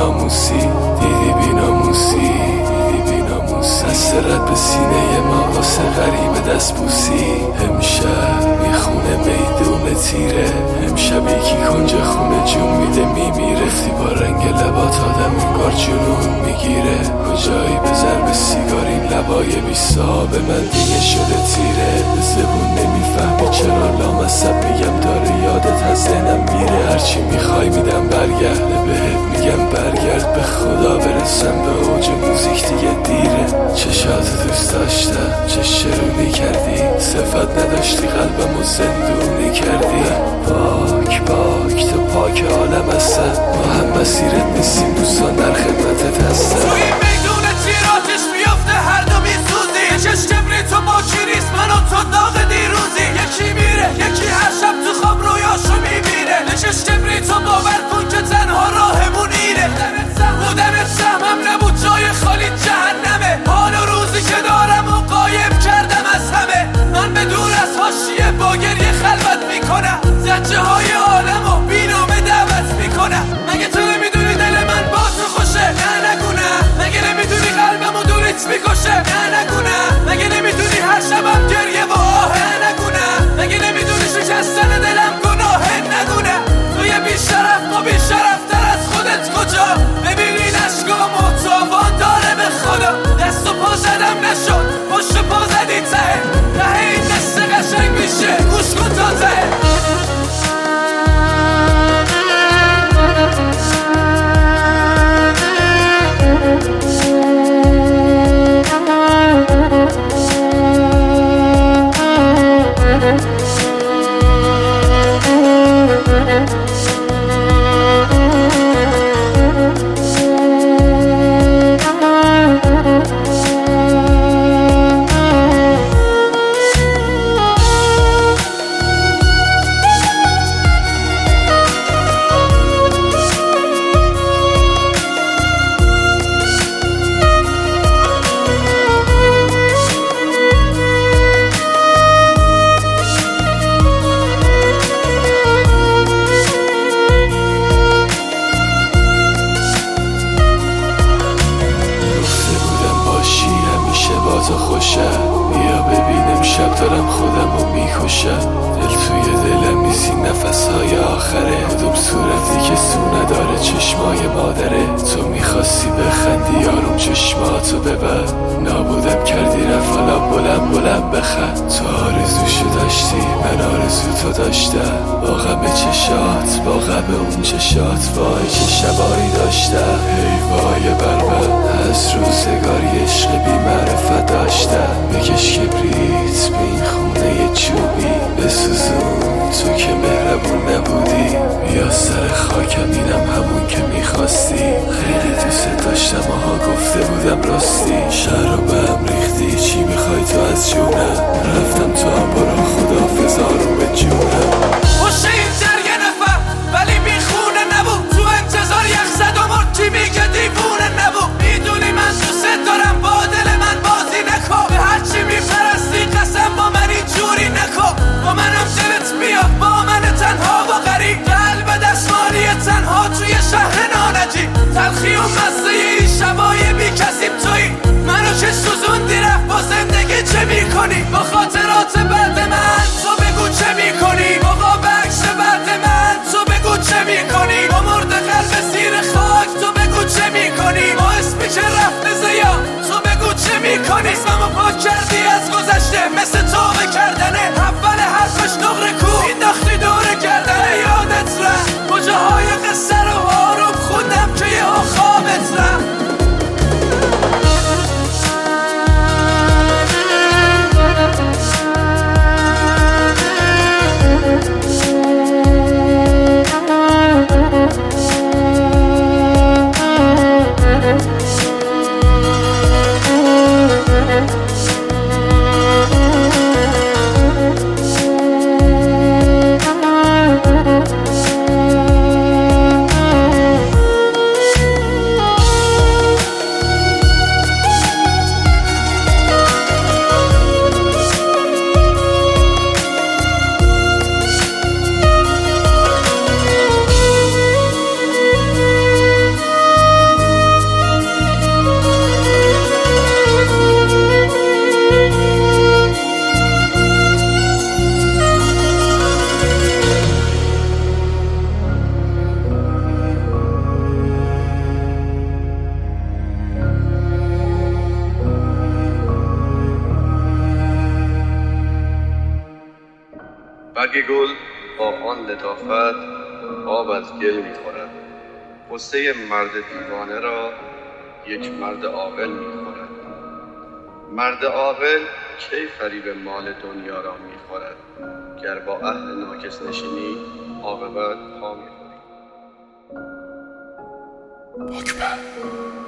بیناموسی دست رد به سینه ما واسه غریب دست بوسی. امشب میخونه میدون تیره، امشب یکی کنج خونه جون میده میمیره. رفتی با رنگ لبات آدم انگار جنون میگیره. کجایی بزر به سیگار این لبای بی صاحب من دیگه شده تیره. به زبون نمیفهمی چرا لامصب میگم داره یادت از ذهنم میره. هرچی میخوای میدم برگرده بهت میگم برگرد. به خدا برسم به اوج موزیک دیگه دیره. چشات دوست داشتم چه شرونی کردی، صفت نداشتی قلبمو زندونی کردی. پاک تو پاک عالم هستم، ما هم مسیرت نیستیم دوستان در خدمتت هستم. تو این میدون تیراتش میفته هر دو میسوزی. یکش کبری تو با کریس من و تو داغ دیروزی. یکی میره یکی هر شب تو خواب رویاشو میبینه. یکش کبری تو باور کن که تنها راهمون اینه. بودنت سهمم نبود جای خالی جهنمه. حال و روزی که دارم و قایم کردم از همه. من به دور از حاشیه با گریه خلوت میکنم. زجه های عالم و بینامه دعوت میکنم. مگه تو نمیدونی دل من با تو خوشه؟ نه نگونم. مگه نمیدونی قلبم و دورت میکشه؟ نه نگونم. مگه نمیدونی هر شبم گریه و آهه؟ نگونم. مگه نمیدونی شکستن دلم گناهه؟ نگونم. تو یه بیشرف ما بیشرفتر از خودت کجا؟ ببینی نشگام و تاوان داره به خدا. دست و پا زدم نشد پشت پا زدی ته این دست قشنگ میشه گوش کن تا ته. بیا ببینم شب دارم خودمو میکشم. دل توی دلم نیست این نفسهای آخره. کدوم صورتی که سو نداره چشمای مادره. تو میخواستی بخندی یارم چشماتو ببر. نابودم کردی رفت حالا بلند بخند. تو آرزوشو داشتی من آرزو تو داشتم. با غم چشات با غم اون چشات. وای چه شبایی داشتم ای وای بربر. از روزگاری عشق بی معرفت داشتم. بکش کبریت به این خونه چوبی بسوزون تو که مهربون نبودی. یا سر خاکم اینم همون که میخواستی. خیلی دوست داشتم آها گفته بودم راستی. شهر رو به هم ریختی چی میخوای تو از جونم. رفتم تو هم برو خداحافظ آروم به جونم. پشت این جرگه نفر ولی بیخونه نبود. تو انتظار یخ زد و مرد کی میگه دیوونه نبود. میدونی من دوست دارم با دل من بازی نکن. به هرچی میپرستی قسم با من اینجوری نکن. با منم دلت بیاد با من تنها و غریب. قلب دستمالی تنها توی شهر نانجی. تلخی و مزه این شبای بی کسیم توی. منو که سوزوندی رفت با زندگی چه میکنی؟ با خاطرات بعد من تو بگو چه میکنی؟ آقا بخش بعد من تو بگو چه میکنی؟ با مرد قلب زیر خاک تو بگو چه میکنی؟ با اسمی که رفته زیا تو بگو چه میکنی؟ اسممو پاک کردی از گذشته مثل توبه کردنه. اول حرفش نقره کو انداختی دوره کردنه. یادت رفت کجاهای قصه رو آروم خوندم که یه خوابت رفت. برگ گل با آن لطافت آب از گل می‌خورد. غصه مرد دیوانه را یک مرد عاقل می‌خورد. مرد عاقل کی فریب مال دنیا را می‌خورد؟ گر با اهل ناکس نشینی عاقبت پا می‌خوری. اکبر